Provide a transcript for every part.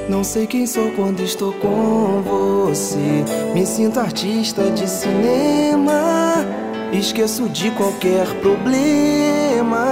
Não sei quem sou quando estou com você. Me sinto artista de cinema. Esqueço de qualquer problema.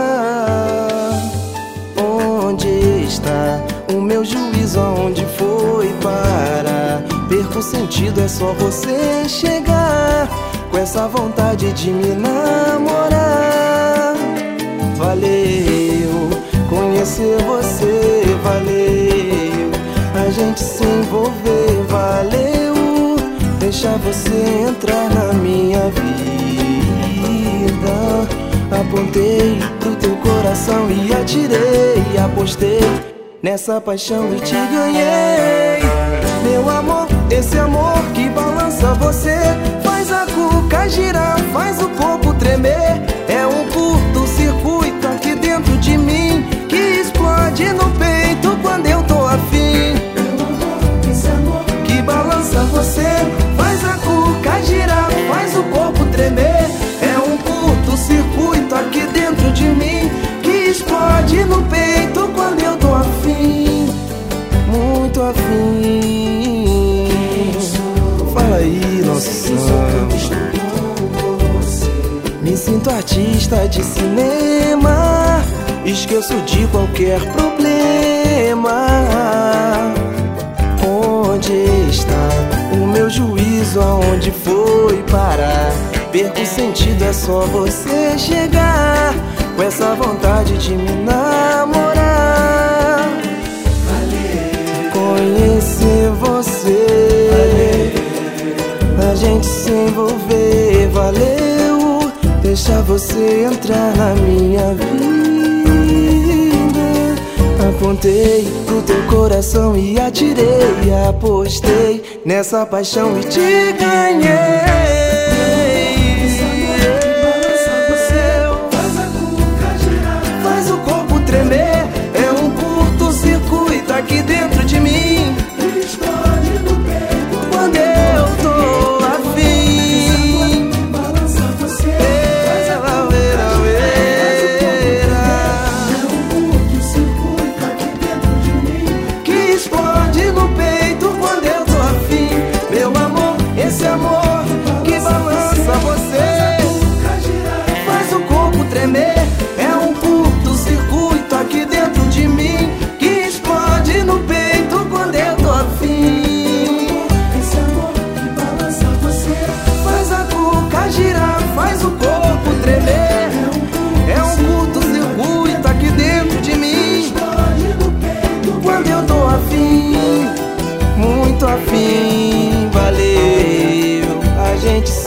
Onde está o meu juízo? Aonde foi parar? Perco o sentido, é só você chegar com essa vontade de me namorar. Valeu conhecer você, valeu a gente se envolver, valeu deixar você entrar na minha vida. Apontei pro teu coração e atirei, apostei nessa paixão e te ganhei. Meu amor, esse amor que balança você, faz a cuca girar, faz o corpo tremer. É um curto-circuito aqui dentro de mim que explode no peito quando eu tô afim. Meu amor, esse amor que balança você, faz a cuca girar, faz o corpo tremer. É um curto-circuito aqui dentro de mim que explode no peito quando eu tô afim, muito afim. Fala aí, nosso samba. Me sinto artista de cinema. Esqueço de qualquer problema. Onde está o meu juízo? Aonde foi parar? Perco o sentido, é só você chegar com essa vontade de me namorar. Conhecer você, a gente se envolver, valeu deixar você entrar na minha vida. Apontei pro teu coração e atirei, apostei nessa paixão e te ganhei. Faz o corpo tremer, é um curto-circuito aqui dentro de mim. Explode no peito quando eu tô afim. Balança você, faz a caveira. É um curto-circuito aqui dentro de mim que explode no peito quando eu tô afim. Meu amor, esse amor que balança você, faz o corpo tremer. É um curto-circuito aqui dentro de mim que explode no peito quando eu tô afim. Esse amor que balança você, faz a cuca girar, faz o corpo tremer. É um curto-circuito aqui dentro de mim quando eu tô afim, muito afim. Valeu, a gente